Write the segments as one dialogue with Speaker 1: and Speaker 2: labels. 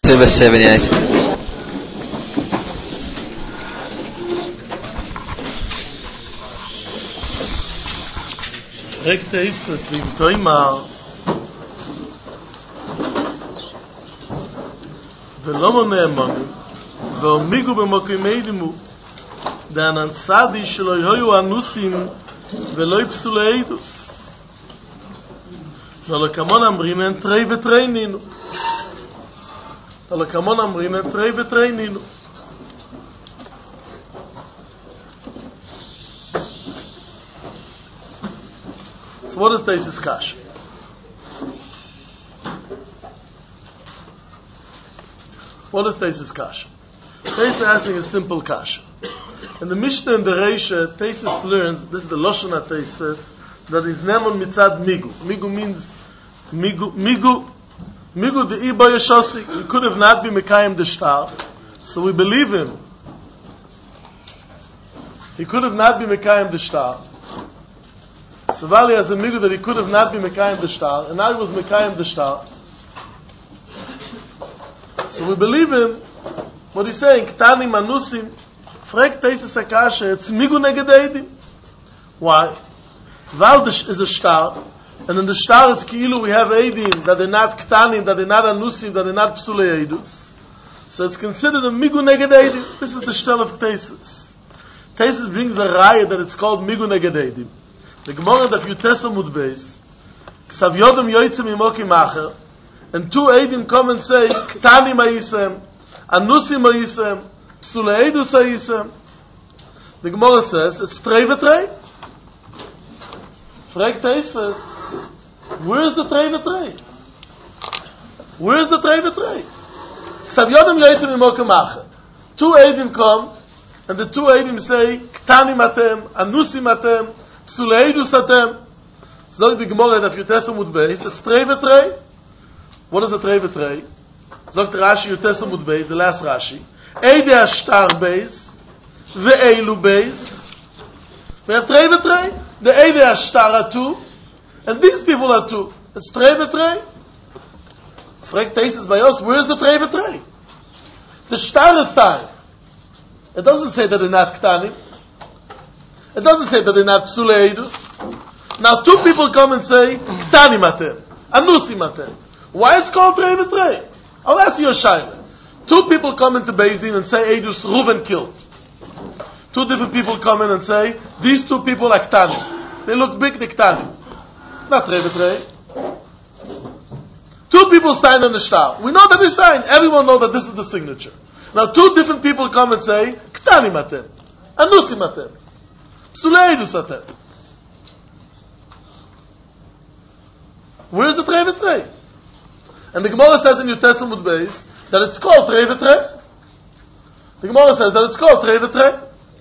Speaker 1: 78.
Speaker 2: Rekte ist was wie Toimar. ולא נאמר ואומיגו במוקמיידמו דאנן צדי שלא יהיו אנוסים ולא יפסו לעדוס ולא כמון אמרינן תרי ותרי נינו ולא כמון אמרינן תרי ותרי נינו So what is this kasha? What is Teisus kasha? Teisus asking a simple kasha. In the Mishnah and the Reisha, Teisus learns, this is the Loshon HaTeisus, that is Nemon Mitzad Migu. Migu means, Migu the Iba Yeshosik. He could have not been Mekayim the Shtar, so we believe him. He could have not been Mekayim the Shtar. So Vali has a Migu that he could have not been Mekayim the Shtar, and now he was Mekayim the Shtar. So we believe him. What he's saying, Ktanim Anusim, Frek Teisus Akasha, it's Migu Neged Eidim. Why? Val is a Shtar, and in the Shtar it's Ki'ilu we have Eidim, that they're not Ktanim, that they're not Anusim, that they're not Psulei Eidus. So it's considered a Migu Neged Eidim. This is the Shtel of Teisus. Teisus brings a raya that it's called Migu Neged Eidim. The Gemara that you Tesamud Beis, Ksav Yodem Yoitzim Imoki Macher, and two Eidim come and say, Ktani Ma'isem, Anusi Ma'isem, Psulei Eidus Ma'isem. The Gemara says, it's Trei V'Trei. Frag Teisves, where's the Trei V'Trei? Where's the Trei V'Trei? Ksav Yodem Yoitzim Imoki Macher. Two Eidim come, and the two Eidim say, Ktani Matem, Anusi Matem, Psulei Eidus Atem. So the Gemara that you Tesamud Beis, it's Trei V'Trei. What is the Trei V'Trei? Zogt Rashi Yutesamud Beis, the last Rashi. Eide Ashtar Beis, Ve'eilu Beis. We have Trei V'Trei. The Eide Ashtar are two, and these people are two. It's Trei V'Trei. Frag Teisus Bayos, where is the Trei V'Trei? The Shtar is sign. It doesn't say that they're not Ktanim. It doesn't say that they're not Psulei Eidus. Now two people come and say, Ktanim Atem, Anusim Atem. Why it's called Trei V'Trei? I'll ask you a shaila. Two people come into Beis Din and say Eidus Reuven killed. Two different people come in and say these two people are Ktanim. They look big, they're Ktanim. It's not Trei V'Trei. Two people sign on the shtar. We know that they signed. Everyone knows that this is the signature. Now two different people come and say Ktanim Atem, Anusim Atem, Psulei Eidus Atem. Where's the Trei V'Trei? And the Gemara says in Yutesamud Beis that it's called Trei V'Trei. The Gemara says that it's called Trei V'Trei.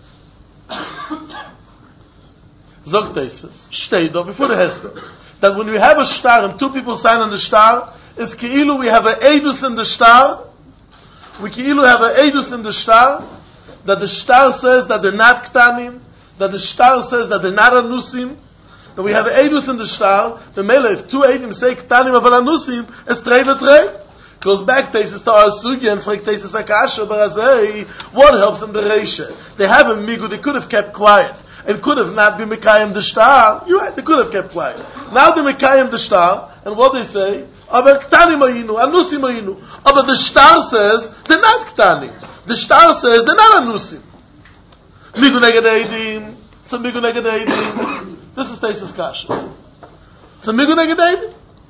Speaker 2: Zog Teisves, Shteido, before the Hesper, that when we have a shtar and two people sign on the shtar, is Ki'ilu we have an Eidus in the shtar. We Ki'ilu have an Eidus in the shtar, that the shtar says that they're not Ktanim, that the shtar says that they're not Anusim, that we have Eidus in the shtar. The Mele, if two Eidim say Ktanim aval Anusim, it's Trei V'Trei. Goes back Teisus to our Sugi and Frek Teisus Akasha Barazei. What helps in the Reisha? They have a Migu, they could have kept quiet and could have not been Mekayim the shtar. You're right, they could have kept quiet. Now they Mekayim the shtar, and what they say? Aber Ktanim Ayinu, Anusim Ayinu. Aber the shtar says they're not Ktanim. The shtar says they're not Anusim. Migu Neged Eidim. It's a Migu Neged Eidim. This is Teisus Kasha. It's a Migu Neged Eidim.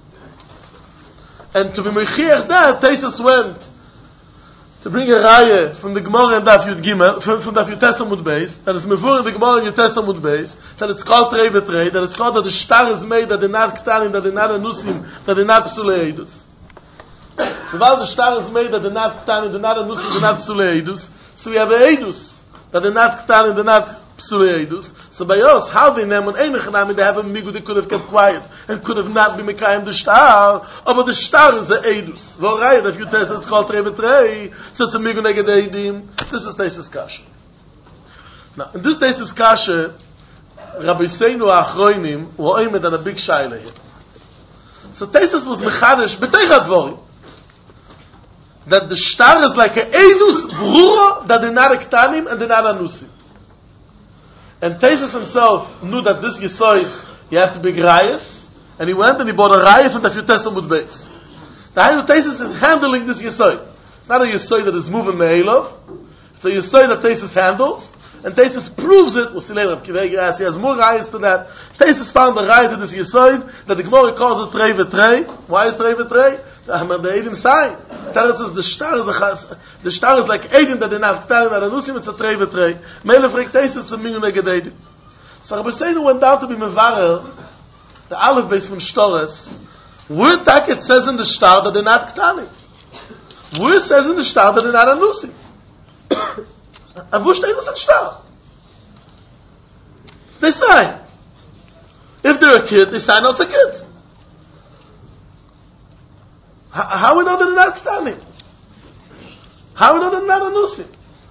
Speaker 2: And to be mechiach that, Teisus went to bring a raya from the Gemara and Daf Yud Gimel, from Daf Yud Tesamud Beis, that is mevur in the Gemara and Yud Tesamud Beis, that it's called Trei V'Trei, that it's called that the shtar is made, that they're not Ktanim, that they're not Anusim, that they're not Psulei Eidus. So while the shtar is made, that they're not Ktanim, they're not Anusim, they're not Psulei Eidus, so we have a Eidus, that they're not Ktanim, they're not Psulei Eidus. So by us, how they name on Einechanami, they have a Migu, they could have kept quiet, and could have not been Mekayim the shtar, but the shtar is a Eidus. V'orayah, if you test it, it's called Trei V'Trei, so it's a Migu Neged Eidim. This is Teisus Kasha. Now, in this Teisus Kasha, Rabbi Seinu Achroinim were oimed on a big shaila here. So Teisus was Mechadish, B'teich HaDvorim. that the star is like an Eidus Brura that they're not Ektanim and they're not Anusim. And Taisus himself knew that this Yisoid, you have to be Grayas, and he went and he bought a Raya from the Futesamud base. The Hainu Taisus is handling this Yisoid. It's not a Yisoid that is moving Me'elov, it's a Yisoid that Taisus handles, and Taisus proves it. We'll see later, he has more Rayas to that. Taisus found the Raya to this Yisoid, that the Gemara calls it Trei V'Trei. Why is Trei V'Trei? The Eidim sign. Teretz says the star is like Eidim that they're not Ktanim and Anusim, it's a Trei V'Trei. Meile fragt Taisus, it's a Minyu Neged Eidim. So Rabbi Seinu went down to be Mevarer, the Aleph base from Shtores, where it says in the star that they're not Ktanim. Where it says in the star that they're not Anusim. And wo steht das in star? They sign. If they're a kid, they sign as a kid. How we know that they're not Ktanim? How we know that they're not Anusim?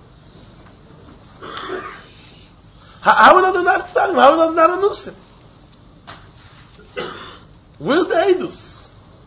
Speaker 2: How we know they're not Ktanim? How we know they're not Anusim? Where's the Eidus?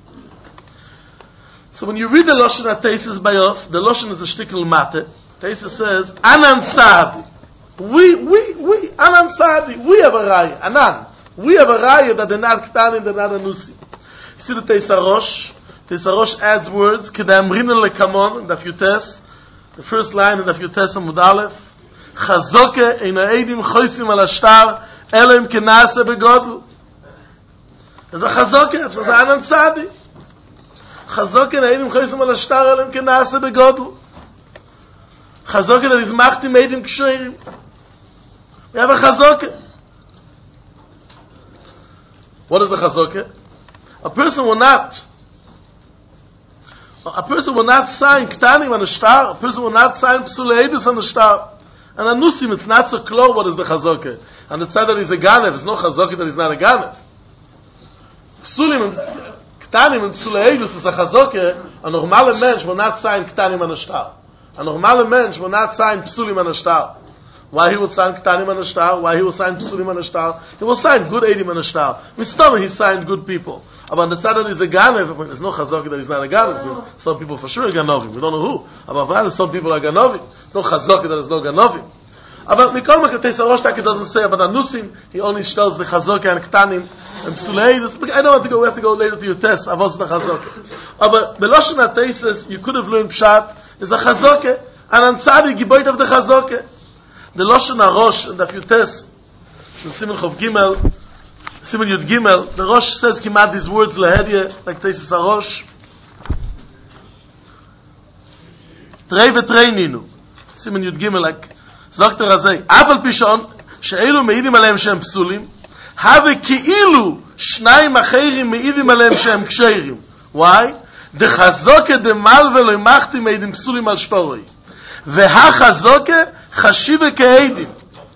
Speaker 2: So when you read the Lashon at Taisus by us, the Lashon is a shtickle mate. Taisus says, Anan Saadi. We, Anan Saadi, we have a raya. Anan. We have a raya that they're not Ktanim, they're not Anusim. You see the Teisarosh? Teisarosh adds words, Kedamrina lekamon, in the Futes, the first line in the Futes Amud Aleph, Chazoke eina eidim choisim al ashtar, elim kenase begodlu. There's a Chazoke, it's Anan Saadi. Chazoke eina eidim choisim al ashtar, elim kenase begodlu. Chazoke that is machtim eidim ksherim. We have a Chazoke. What is the Chazoke? A person will not sign Ktanim on a star. A person will not sign Psulei Eidus on a star. And Anusim, it's not so clear what is the Chazoke. And it's said that he's a Ganev. It's no Chazoke that he's not a Ganev. Psulim, Ktanim and Psulei Eidus is a Chazoke. A normal mensch will not sign Ktanim on a star. A normal mensch will not sign Psulim on a star. Why he will sign Ktanim on a star? Why he will sign Psulim on a star? He will sign good Eidim on a star. Mistama, he signed good people. But on the side that he's a Ganev, there's no Chazok that he's not a Ganev. Some people for sure are Ganovim. We don't know who. But some people are Ganovim. There's no Chazok that there's no Ganovim. But Mikol Makatei Saroshtak, it doesn't say about Anusim. He only tells the Chazok and Ktanim and Psulei. I don't want to go. We have to go later to your test. I've also the Chazok. But Beloshen Ateises, you could have learned Pshat, is a Chazok. And Antzadi, Giboit of the Chazok. The Loshen HaRosh, and if you test, in Simen Chov Gimel, Simen Yud Gimel, the Rosh says Kimat these words Lehedye, like Teisus HaRosh. Trei v'trei ninu. Simen Yud Gimel, like, Zok Terazei, Afal Pishon, she'elu me'idim aleim shem psulim, have ki'ilu shnayim acherim me'idim aleim shem ksheirim. Why? De chazoke de mal v'lo imachti me'idim psulim al shtoroi. Veha chazoke חשיבה כעדים.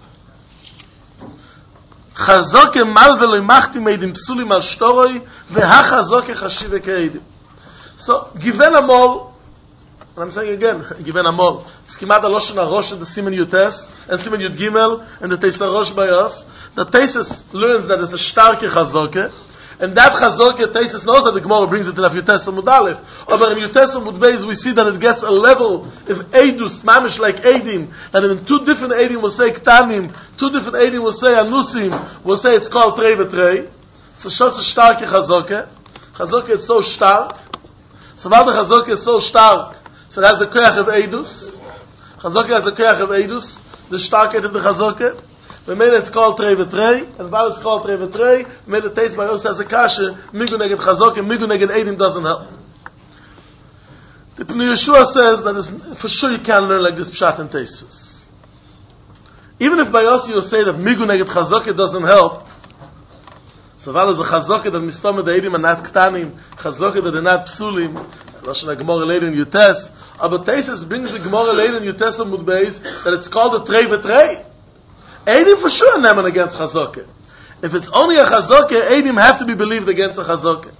Speaker 2: חזוק mal ולא מחתי מעדים פסולים על שטורוי, והחזוק חשיבה כעדים. So, given a mol, and I'm saying again, given a mol, it's kimat Loshen HaRosh and the Simen Yutes, and Simen Yud Gimel, and the Teisarosh by us. The Teisus learns that it's a starke chazoke, and that chazoke, Teisus knows that the Gemara brings it in a Yutes Amud Aleph. But in Yutes Amud Beis, we see that it gets a level of Eidus, mamish like Eidim, that in two different Eidim will say Ktanim, two different Eidim will say Anusim, will say it's called Trei v'Trei. It's a short starke chazoke. Chazoke is so stark. So now the chazoke is so stark, so it has the koyach of Eidus. Chazoke has the koyach of Eidus, the starkheit of the chazoke. We made it's called Trei v'Trei, and while it's called Trei v'Trei, we made the taste by us as a kasha, Migu neged Chazok, and Migu neged Eidim doesn't help. The Pnei Yeshua says that for sure you can't learn like this Pshat and Teisus. Even if by us you say that Migu neged Chazok doesn't help, so while there's a Chazok that Mistama the Eidim are not Ktanim, Chazok that they're not Psulim, Lashon HaGemara later in Yutes, but Teisus brings the Gemara later in Yutes Amud Beis that it's called a Trei v'Trei. Eidim for sure are neman against Chazoke. If it's only a Chazoke, Eidim have to be believed against a Chazoke.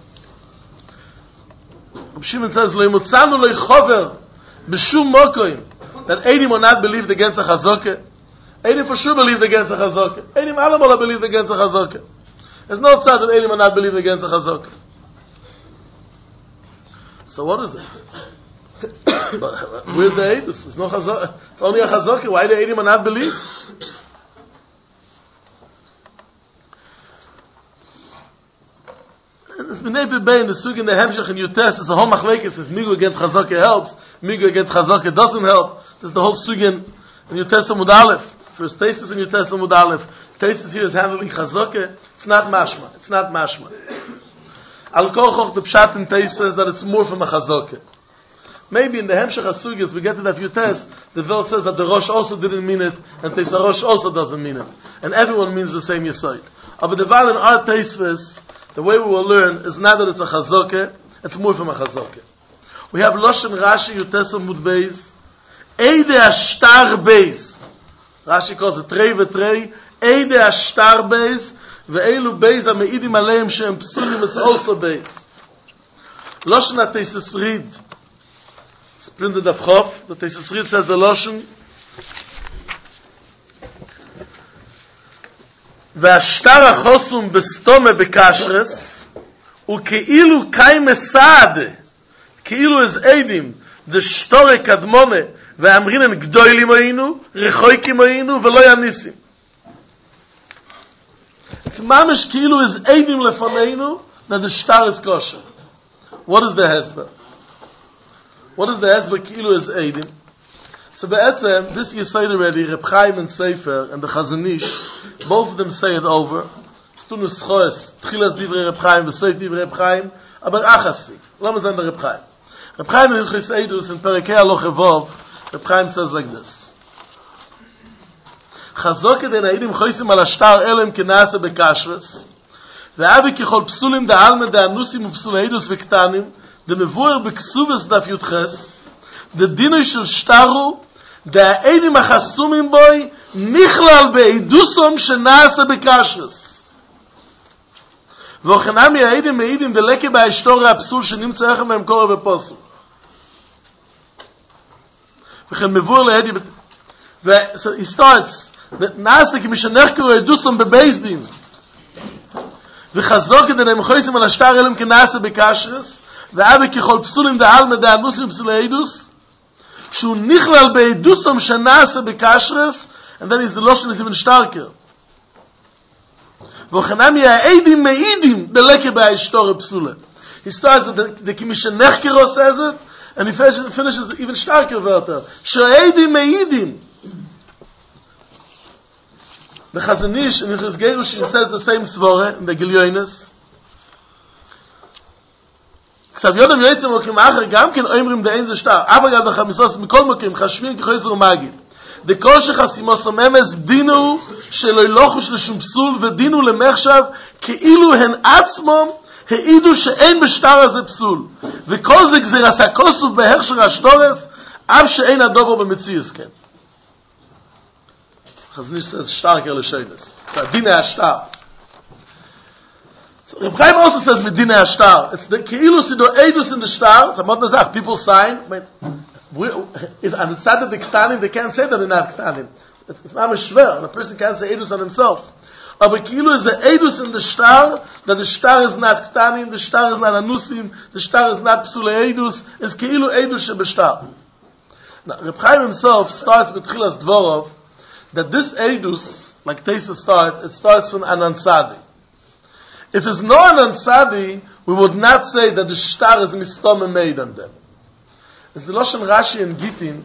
Speaker 2: Reb Shimon says, Lo imutzanu lo yichover b'shum mokoim, that Eidim are not believed against a Chazoke. Eidim for sure believed against a Chazoke. Eidim alamola believed against a Chazoke. There's no tzad that Eidim are not believed against a Chazoke. So what is it? But where's the Eidus? It's no Chazaka. It's only a Chazaka. Why the Eidim are not believed? It's been able to in the Sug in the Hemshech and Yutes. It's a whole machlekes. If Migu against Chazaka helps, Migu against Chazaka doesn't help. This is the whole Sug in Yutes Amud Aleph. First Tesis in Yutes Amud Aleph. Tesis here is handling Chazaka. It's not mashma. It's not mashma. Al Kochoch, the Pshat in Tesis says that it's more from a Chazaka. Maybe in the Hemshech HaSugis, we get to that Yutes, the Vel says that the Rosh also didn't mean it, and Teis HaRosh also doesn't mean it. And everyone means the same Yesod. But the Val in our Tesis, the way we will learn is not that it's a Chazaka, it's more from a Chazaka. We have Loshen Rashi Yutes Amud Beis, Eide Ashtar Beis. Rashi calls it Trei V'Trei, Eide Ashtar Beis, Ve'elu Beis HaMeidim Aleim Shem Psulim, it's also Beis. Loshen HaTeisis Rid, it's printed of Chof, the Teisus Rid says the Loshen, והשטר החוסום בסתומה בקשרס, וכאילו קיים מסעד, כאילו איז עדים, דשטורי קדמונה, ואמרינן גדולים היינו, רחויקים היינו, ולא יניסים. It's ממש כאילו איז עדים לפנינו, that the shtar is kosher. What is the hezbollah? What is the hezbollah כאילו is עדים? So be'etzem, this you say already, Reb Chaim and Sefer, and the Chazon Ish, both of them say it over. Stunus Choes, Tchilas Divrei Reb Chaim, V'Seif Divrei Reb Chaim, aber Achasi. Lama zend Reb Chaim. Reb Chaim in Hilchos Eidus, in Perekei Aloch Evov, Reb Chaim says like this. Chazok den Eidim choisim al ashtar elem kenase bekashres, ve'avi kichol psulim da'alme da'anusim u'psul Eidus v'ktanim, de'mevuer b'ksubes daf yutches, the dinner shel shtaru, דהעדים החסומים בוי נכלל בעדוסום שנעשה בקשרס. וכנם העדים מעידים דלקה בהיסטוריה הפסול שנמצא לכם במקור בפוסק. וכן מבואר לעדי so he starts נעשה כמי שנחקרו עדוסום בבייס דין. וחזור כדי למחויסים על השטר אלם כנעשה בקשרס, ואבי ככל פסולים דעלמא דאנוסים פסולי עדוס, שהוא נכלל בעדוסום שנעשה בקשרס, and then the lotion is even starker. וכנם העדים מעידים דלקה בהיסטוריה פסולה. He starts the commission Nechkero says it, and he finishes even starker wörter. שהעדים מעידים. The Chazon Ish in Hilchos Gerushin says the same svore in the Gilyonis. כסב יודם יועצם מוקים אחר גם כן אומרים דאין זה שטר אבל גם החמיסוס מכל מוקים חשבים כחויזר ומגיד דכל שחסימוס הממס דינו שלא ילוחוש לשום פסול ודינו למחשב כאילו הן עצמם העידו שאין בשטר הזה פסול וכל זה גזירס הכוסוף בהכשר השטורס אף שאין הדובר במציאס כן Chazon Ish says שטר כרלשיינס זה דיני השטר So Reb Chaim also says Medina Ashtar. It's the Keilus in the Eidus in the Shtar. It's a modern Zach. People sign. If on the side of the Ktanim, they can't say that they're not Ktanim. It's not a shver, and a person can't say Eidus on himself. But Keilu is the Eidus in the Shtar, that the Shtar is not Ktanim, the Shtar is not Anusim, the Shtar is not Psule Eidus. It's Keilu Eidus Shebeshtar. Now, Reb Chaim himself starts with Tchilas Dvorov, that this Eidus, like Teisa starts, it starts from Anan Tzadi. If it's not an Ansadi, we would not say that the shtar is mistome made on them. It's the Loshen Rashi and Gittin.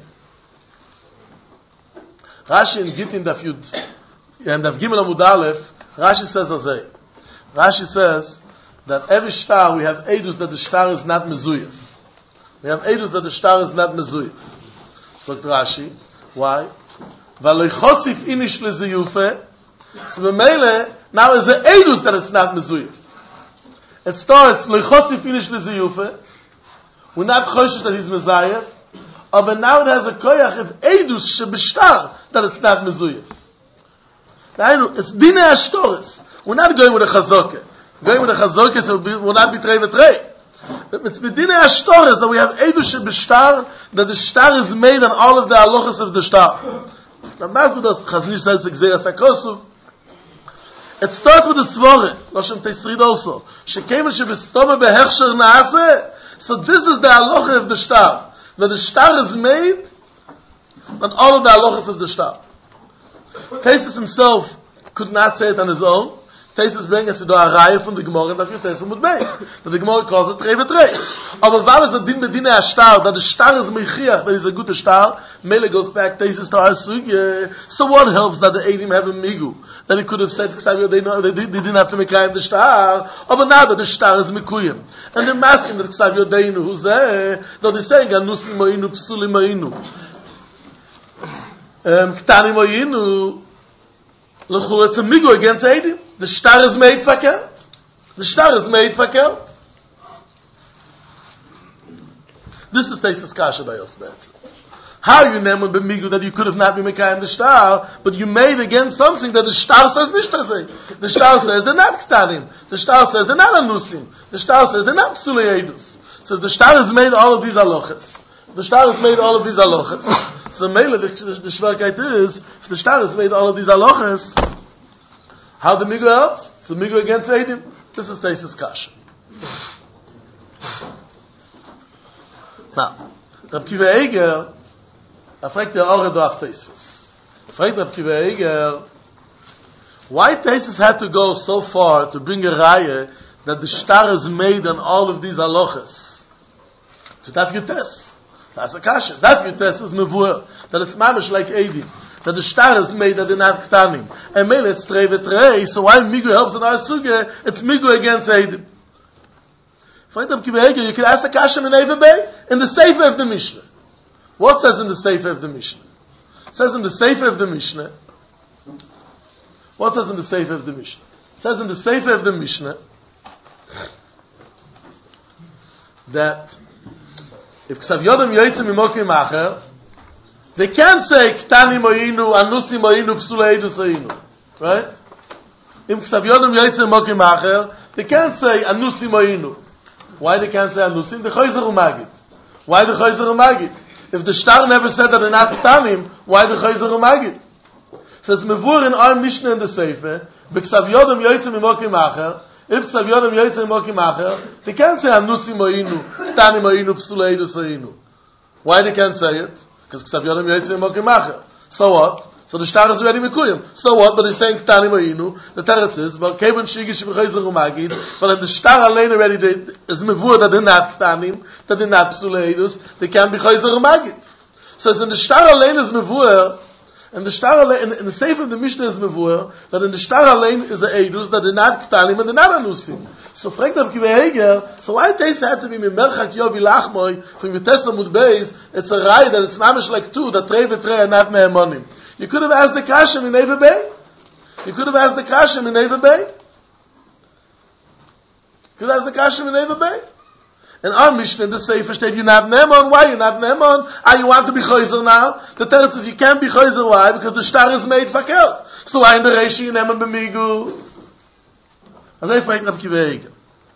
Speaker 2: Rashi and Gittin Daf Yud and Daf Gimel Amud Aleph. Rashi says azay. Rashi says that every shtar we have edus that the shtar is not mezuyef. We have edus that the shtar is not mezuyef. So Rashi, why? V'lo yichotzif inish leziyufe. So b'meile now is the edus that it's not mezuyef. It starts loichotzi finish leziyufe. We're not choshesh that he's mezayef. But now it has a koyach of edus shebishtar that it's not mezuyef. Now it's dine ashtores. We're not going with a chazoke. Going with a chazoke so will not be trei v'trei. It's bedine ashtores that we have edus shebishtar that the shtar is made on all of the halachas of the shtar. Now Masbud does Chazon Ish says Gzeras HaKosuf. It starts with the Svore, Loshen Teisrid also. Shekemen shebestome behechsher naase. So this is the halacha of the shtar. that the star is made on all of the halachas of the star. Taisus himself could not say it on his own. Taisus brings us to a raya from the Gemara that you Taisus would base. That the Gemara calls it Trei v'Trei. Aber weil es a din bedine a star, that the star is mechiach, that is a good star, Mele goes back, Taisus to our suge. So what helps that the Eidim have a migu? That he could have said, they didn't have to make the star. Aber now that the star is mekuyim. And they're asking that Ksav Yodeinu, who's there? Though they're saying, Anusim mo'inu, psulim mo'inu. Ktani mo'inu. L'chul, it's a migu against Eidim. The star is made fakert. The star is made fakert. This is Taisus Kasha by Yosbetz. How you name b'migu that you could have not been mekayim the star, but you made against something that the star says nishtazeh. The star says they're not ktanim. The star says they're not anusim. The star says they're not psulei edus. So the star has made all of these halachas. The star has made all of these halachas. So Mele, the shverkeit is, if the star has made all of these halachas, how the migu helps? It's the migu against Eidim. This is Taisus Kasha. Now, Reb Kiva Eiger, fragt der Ore auf Taisus. Fragt Reb Kiva Eiger, why Taisus had to go so far to bring a raya that the star is made on all of these halachas? To Daf Yutes. That's a kasha. Daf Yutes is mevuah. That it's mamish like Eidim. That the star is made that they're not ktanim. And mele it's trei v'trei, so why migu helps in our suge, it's migu against Eidim. You can ask the kasha in Neva Bay, in the Sefer of the Mishnah. What says in the Sefer of the Mishnah? It says in the Sefer of the Mishnah, what says in the Sefer of the Mishnah? It says in the Sefer of the Mishnah, that if Ksav Yodam Yoitzim Mimokim Acher, they can't say Ktani Moinu, Anusi Moinu, Psula Eidus Oinu. Right? If Ksav Yodam Yoitzim Mimokim Acher, they can't say Anusi Moinu. Why they can't say Anusim? The Chayzer Umagid. Why the Chayzer Umagid? If the Shtar never said that they're not Ktanim, why the Chayzer Umagid? So it's Mevur in our Mishnah in the Sefer, B'Ksav Yodam Yoitzim Mimokim Acher, if Ksav Yodam Yoitzim Mimokim Acher, they can't say Anusim Moinu, Ktani Moinu, Psula Eidus Oinu. Why they can't say it? Because Ksav Yodam Yoitzim Mimokim Acher. So what? So the star is already mekuyim. So what? But he's saying Ktani Moinu. The teretz is, but Kevin Shigish B'Chayzer Umagid, but if the star alone already is mevur that they're not Ktanim, that they're not Psula Eidus, they can't be Chayzer Umagid. So it's in the star alone is mevur, and the star alone, in the Sefer of the Mishnah is mevur, that in the star alone is a Eidus, that they're not Ktanim and they're not Anusim. So fragt Reb Kiva Eiger, so why Teis had to be Mimerchak Yovi Lachmoi, from Yutes Amud Beis, it's a rai that it's mamish like two, that Trei v'Trei are not Me'emonim. You could have asked the Kashem in Neva Bay. You could have asked the Kashem in Neva Bay. You could have asked the Kashem in Neva Bay. And our Mishnah in the Sefer state, you're not Ne'emon. Why you're not Ne'emon? You want to be Chayzer now? The Teretz says you can't be Chayzer. Why? Because the star is made fakel. So why in the Reishi you Ne'emon b'migu? As I fragt Reb Kiva Eiger.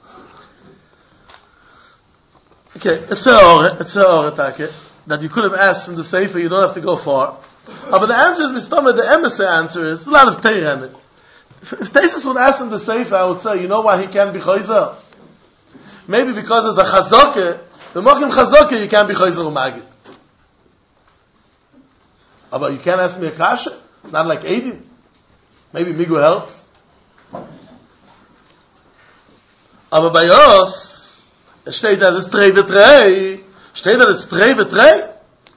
Speaker 2: Okay, it's a ore, that you could have asked from the Sefer, you don't have to go far. But the answer is Mistama, the emissary answer is a lot of Teir in it. If Taisus would ask him the Sefer, I would say, you know why he can't be Chayzer? Maybe because there's a Chazokeh, the Mochim Chazokeh, you can't be Chayzer Umagid. But you can't ask me a Kasha? It's not like Eidim. Maybe Migu helps. Aber bei uns, es steht that it's Trei v'Trei. Steht that it's Trei v'Trei?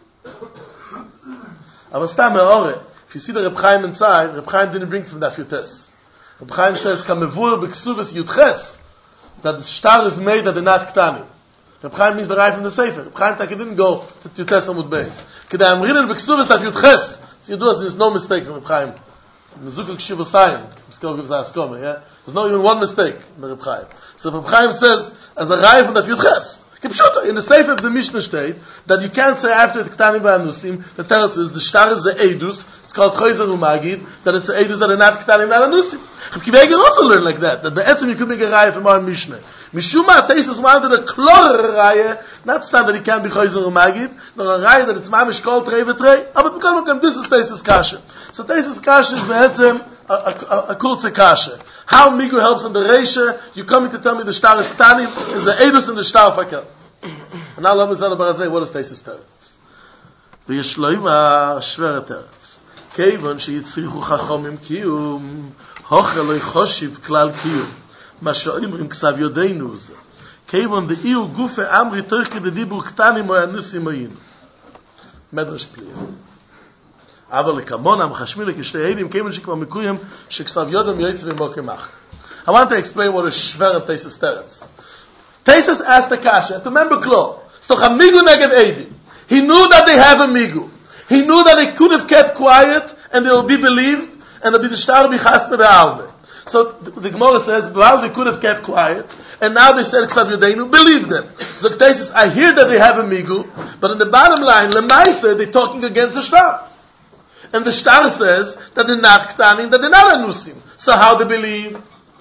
Speaker 2: Aber Stam Me'ore, if you see the Reb Chaim inside, Reb Chaim didn't bring from Daf Yutes. Reb Chaim says, Kamevur b'Ksuvas Yutches, that the star is made that they're not Ktanim. Reb Chaim means the Rai from the Sefer. Reb Chaim didn't go to Yutes Amud Beis. Kedai Amrinin b'Ksuvas Daf Yutches. So you do, there's no mistakes in Reb Chaim. Mezukah Kshiva Sayim. Miskol gives us Askoma, yeah? There's not even one mistake in Reb Chaim. So Reb Chaim says, as a Rai from Daf Yutches, in the Sefer of the Mishnah state that you can't say after the Ktanim v'Anusim, the teretz is the star is the Eidus, it's called Chayzer Umagid, that it's the Eidus that are not Ktanim not Anusim. Reb Kiva Eiger also learned like that be'etzim you could make a raya from our Mishnah. Mishuma Taisus wanted a clearer raya, not stand that he can't be Chayzer Umagid, nor a raya that it's mamish called Trei v'Trei. But because this is Taisus Kasha. So Taisus Kasha is be'etzim a kurze kasha. How Migu helps in the Reisha, you coming to tell me the star is Ktanim, is the Eidus in the star fakel. And And now let me say what is Taisus Teretz? V'yeshloima shveret Teretz. Kevon sheyitzrichu chachomim kiyum, hoche lo choshiv klal kiyum. Ma she'omrim ksav yodeinu ze. Kevon de'iu gufe amri toch kede dibur ktanim o yanusim oyin. Medrash Pliya. אבל לכמונה מחשמים לכשתי עדים כיוון שכבר מקויים שכסב יודם יועץ ממוקם אח. I want to explain what is Shver of Taisus Teretz. Taisus asked the Kasha, to remember Klo, it's doch a migu neged edim. He knew that they have a migu. He knew that they could have kept quiet and they will be believed and they'll be the shtar bichas be'alme. So the Gemara says, well, they could have kept quiet and now they said Ksav Yodeinu, believe them. So Taisus, I hear that they have a migu, but in the bottom line, Lemaisa, they're talking against the shtar. And the shtar says that they're not ktanim, that they're not anusim. So how they believe?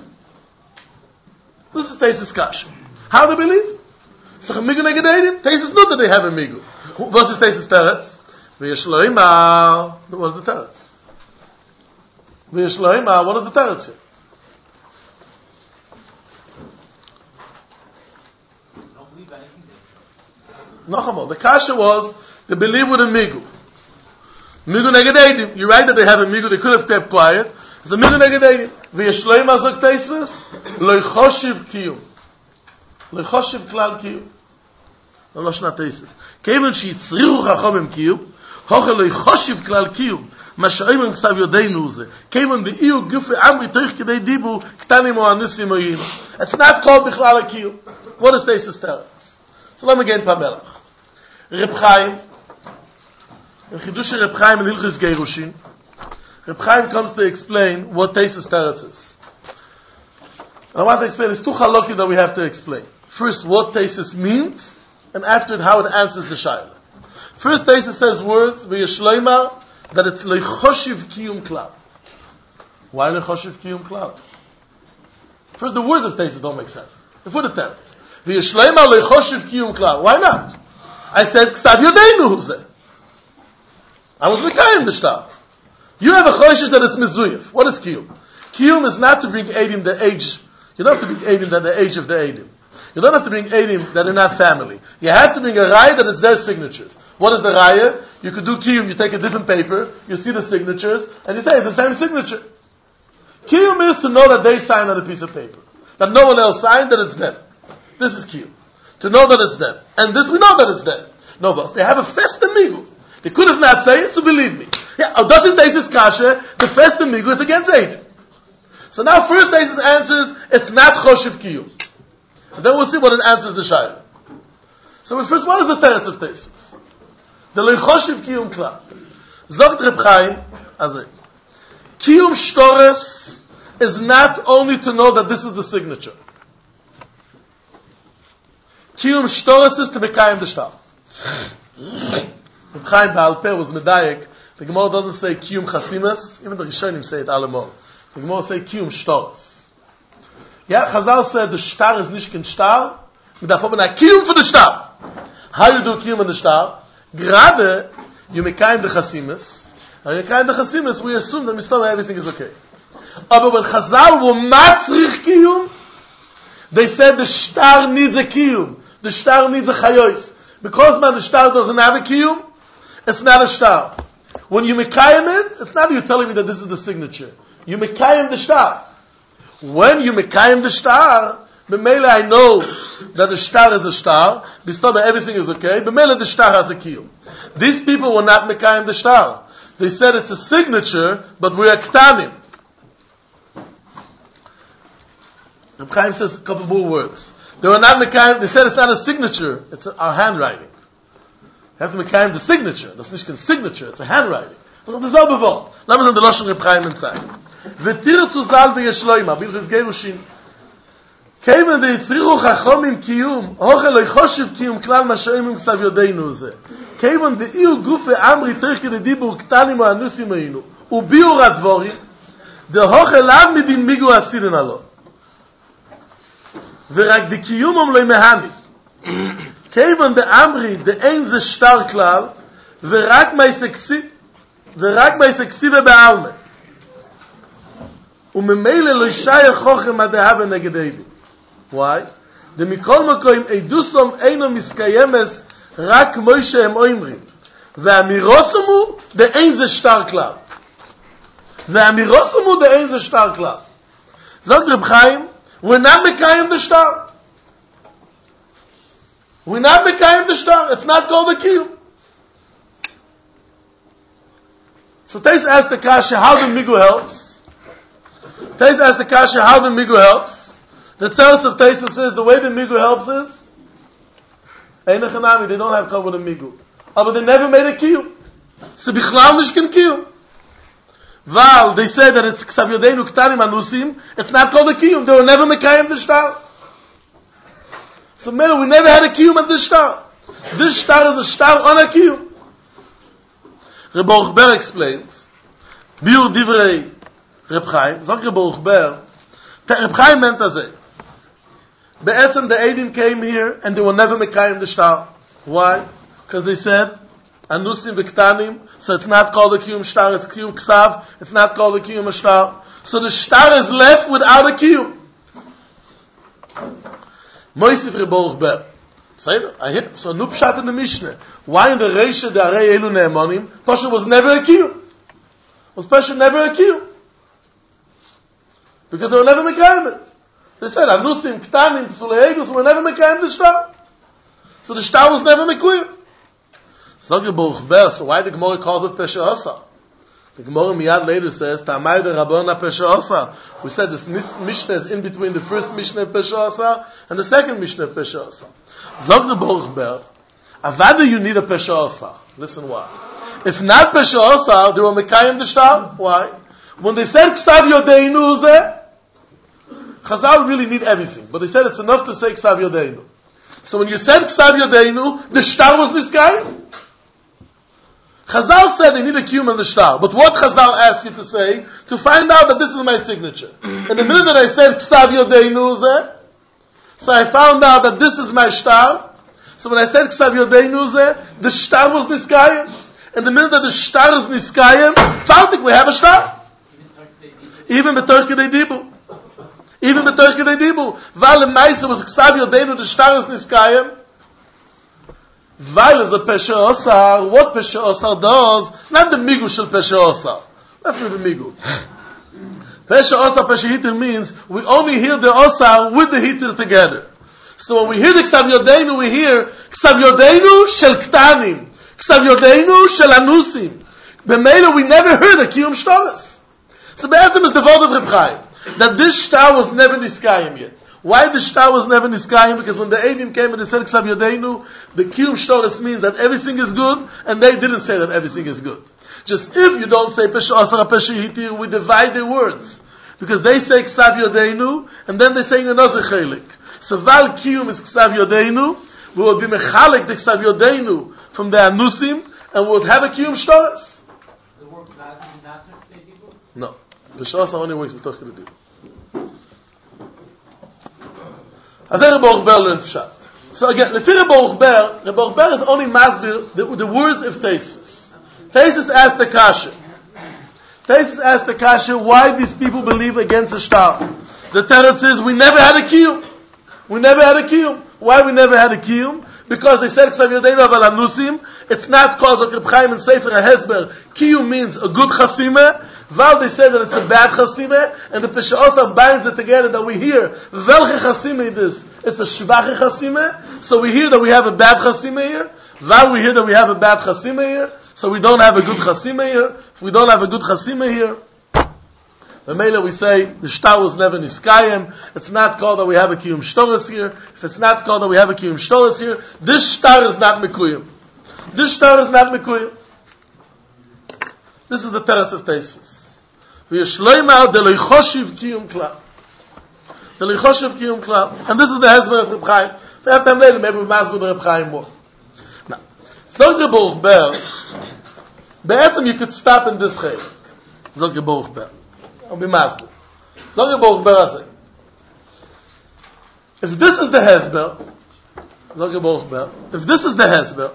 Speaker 2: This is Taisus Kasha. How they believe? So migu neged edim. Taisus knew that they have a migu. What is Taisus Teretz? V'yeshloima. What is the Teretz? V'yeshloima. What is the Teretz here?
Speaker 1: Don't believe anything.
Speaker 2: Nachamol. The Kasha was they believe with a migu. Migu neged edim. You're right that they have a migu. They could have kept quiet. It's a migu neged edim. V'yeshloima zok Taisus. Lo choshiv kiyum. Lo choshiv klal kiyum. No, לא שנת תייסס. כיוון שיצרירו חכמים קיום, הוכל לא יחושיב כלל קיום, מה שאומרים כסב יודענו זה. כיוון דאיו גופי עמרי תוך כדי דיבור, קטנים או אנוסים או יינו. It's not called בכלל הקיום. What is תייסס תרץ? So let me get פמלח. רב חיים, in חידוש רב חיים in הלכות גירושין, רב חיים comes to explain what תייסס תרץ is. I want to explain, it's two halakim that we have to explain. First, what teisus means, and after it, how it answers the shayla. First, teisus says words, v'yeshloima, that it's lechoshiv kiyum klal. Why lechoshiv kiyum klal? First, the words of teisus don't make sense. Before the teretz. V'yeshloima lechoshiv kiyum klal. Why not? I said, k'sav yodeinu huzeh. I was mekayim the shtar. You have a choshish that it's mezuyif. What is kiyum? Kiyum is not to bring Eidim the age. You don't have to bring Eidim that the age of the Eidim. You don't have to bring Eidim that are not family. You have to bring a raya that it's their signatures. What is the raya? You could do Kiyum, you take a different paper, you see the signatures, and you say it's the same signature. Kiyum is to know that they signed on a piece of paper. That no one else signed, that it's them. This is Kiyum. To know that it's them. And this we know that it's them. No, boss. They have a festa migu. They could have not said it, so believe me. Yeah, doesn't Teisus Kasha, the festa migu is against Eidim. So now first Teisus answers, it's not Choshev Kiyum. And then we'll see what it answers the Shayla. So first, what is the teretz of Teisus? The Lo Choshev Kiyum Klal. Zogt Reb Chaim, Azay. Kiyum Shtores is not only to know that this is the signature. Kiyum Shtores is to Mekayim the Shtar. Reb Chaim Baal Peh was Medayek. The Gemara doesn't say Kiyum Chasimas, even the Rishonim say it Alamor. The Gemara say Kiyum Shtores. Yeah, Chazal said the Shtar is nicht kein Shtar, mit der Form einer Kiyum for the Shtar. How you do Kiyum in the Shtar? Gerade, you mekayim the Chasimas, and you mekayim the Chasimas, we assume that Mistoma everything is okay. Aber when Chazal were matzrich Kiyum, they said the Shtar needs a Kiyum. The Shtar needs a Chayois. Because man, the Shtar doesn't have a Kiyum, it's not a Shtar. When you mekayim it, it's not you telling me that this is the signature. You mekayim the Shtar. When you mekayim the Shtar, b'meila I know that the Shtar is a Shtar, b'stoma everything is okay, b'meila the Shtar has a kiyum. These people were not mekayim the Shtar. They said it's a signature, but we are ktanim. Reb Chaim says a couple more words. They were not mekayim, they said it's not a signature, it's our handwriting. You have to mekayim the signature. That's nicht kein signature, it's a handwriting. Das ist dasselbe Wort. Lassen wir uns den Loschen Reb Chaim entzeigen. ותרצו ז"ל וישלוימה, בהלכות גירושין. כיוון דהצריכו חכמים קיום, אוכל לא יחושב קיום כלל מה שאומרים כסב יודענו זה. כיוון דאיהו גופי אמרי תוך כדי דיבור קטנים או אנוסים היינו, וביאור הדבורים, דהוכל לאו מדין מיגו הסירן עלו. ורק דקיומם לא מהני. כיוון דאמרי דאין זה שטר כלל, ורק מייסקסי ובעלמה. וממילא לא ישייך חוכם הדהבה נגד עדים. Why? the mikol makoim eidusom eino miskayemes rak Moshe em oimrim. Ve'amirosumu de ein ze shtar klal. Ve'amirosumu de ein ze shtar klal. Sagt Reb Chaim, we're not mekayim the shtar. We're not mekayim the shtar. It's not called a kiyum. So Tais asked the kasha how the migu helps. Tais asked the kasha how the migu helps. The tzarts of Tais says the way the migu helps is Ein Echanami, they don't have cover with a migu. But they never made a kiyum. So bichlal nishkin kiyum. Val, they say that it's Ksav Yodeinu Ktanim Anusim, it's not called a kiyum. They were never mekayim the shtar. So Mela, we never had a kiyum at this shtar. This shtar is a shtar on a kiyum. Reb Baruch Ber explains, Biur Divrei Reb Chaim, Zog Reb Baruch Ber, Reb Chaim meant as it. Be'etzem the Eidim came here and they were never mekayim the shtar. Why? Because they said, Anusim v'ktanim, so it's not called a kiyum shtar, it's kiyum ksav, it's not called a kiyum shtar. So the shtar is left without a kiyum. Moisif Reb Baruch Ber. So no pshat in the Mishnah. Why in the Reisha the Arei Elu Ne'emonim, Pasha was never a kiyum. Was Pasha never a kiyum? Because they were never mekayim it. They said, Anusim, Ktanim, Psulei Egus, were never mekayim the shtar. So the shtar was never mekuyim. So why the Gemara calls it Pesha Osa? The Gemara miyad later says, Tamay de Rabbona Pesha Osa. We said this Mishnah is in between the first Mishnah of Pesha Osa and the second Mishnah of Pesha Osa. Zog the Baruch Ber, Avada you need a Pesha Osa. Listen why. If not Pesha Osa, they were Mekayim the Shtar. Why? When they said Ksav Yodeinu Zeh, Chazal really need everything. But they said it's enough to say Ksav Yodeinu. So when you said Ksav Yodeinu, the Shtar was this guy. Chazal said they need a kiyum in the shtar. But what Chazal asked you to say? To find out that this is my signature. And the minute that I said Ksav Yodeinu Zeh, so I found out that this is my shtar. So when I said Ksav Yodeinu Zeh, the shtar was Niskayim. And the minute that the shtar is Niskayim, found we have a shtar. Even B'Torch Kedei Dibu. Even B'Torch Kedei Dibu. Val Maisa was Ksav Yodeinu, the shtar is Niskayim. Weil is a Pesha Osar, what Pesha Osar does, not the Migu shel Pesha Osar. That's not the Migu. Pesha Osar, Pesha Hitir means we only hear the Osar with the Hitir together. So when we hear the Ksav Yodeinu, we hear Ksav Yodeinu shel Ktanim, Ksav Yodeinu shel Anusim. B'meila we never heard the Kiyum Shtaras. So Be'etzem is the word of Reb Chaim, that this shtar was never Niskayim yet. Why the shtar was never Niskayim? Because when the Eidim came and they said Ksav Yodeinu, the Kiyum Shtaras means that everything is good, and they didn't say that everything is good. Just if you don't say Pesha Asara, Pesha Hitir, we divide the words. Because they say Ksav Yodeinu, and then they say another Chelik. So Val Kiyum is Ksav Yodeinu, we would be Mechalek the Ksav Yodeinu from the Anusim, and we would have a Kiyum Shtaras.
Speaker 1: Does it work not
Speaker 2: No. Pesha Asara only works with Toch Kedei. Reb Baruch Ber learned Pshat. So again, Lefi Reb Baruch Ber is only masbir the words of Tosfos. Tosfos asked the kasha. Why these people believe against the shtar? The teretz is we never had a kiyum. Why we never had a kiyum? Because they said Ksav Yodeinu Aval Anusim. It's not called Reb Chaim and Sefer HaHesber. Kiyum means a good chasima. Val they say that it's a bad chasime, and the Pesha Osar binds it together that we hear velche chasime it is. It's a shvache chasime, so we hear that we have a bad chasime here. Val we hear that we have a bad chasime here, so we don't have a good chasime here. If we don't have a good chasime here, Mela we say the shtar was never niskayim. It's not called that we have a kiyum shtoras here. If it's not called that we have a kiyum shtoras here, this shtar is not mekuyim. This is the teretz of Tosfos. And this is the husband of Reb Chaim. If I have time later, maybe we must go to Reb Chaim more. Now, Zog Reb Baruch Ber, Be'etzem you could stop in this chayik. Zog Reb Baruch Ber. I'll be masbir. Zog Reb Baruch Ber asay. If this is the hezber, Zog Reb Baruch Ber, if this is the hezber,